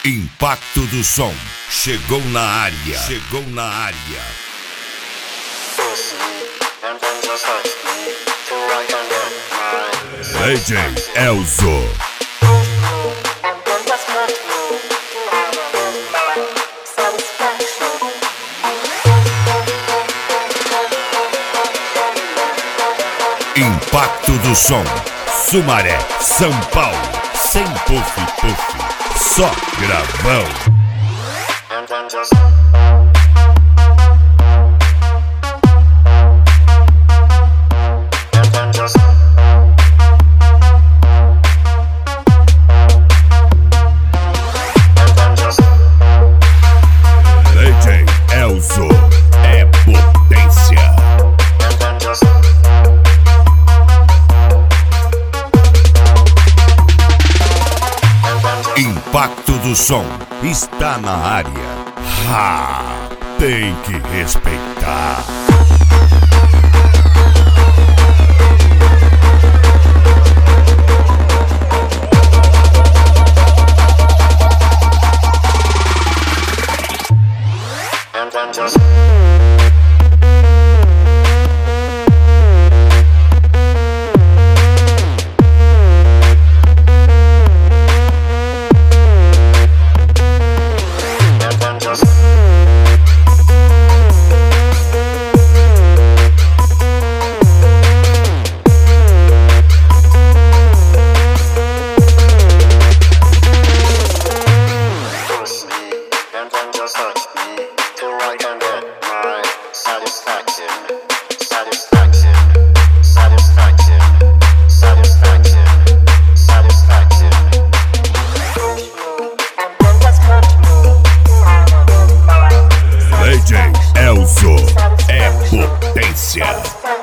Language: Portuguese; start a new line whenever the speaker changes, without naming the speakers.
Impacto do som. Chegou na área. Chegou na área. DJ Elzo. Impacto do som. Sumaré, São Paulo. Sem puff-puff. Só gravão. DJ Elzo é potência. Impacto do som está na área. Tem que respeitar. DJ Elzo é potência.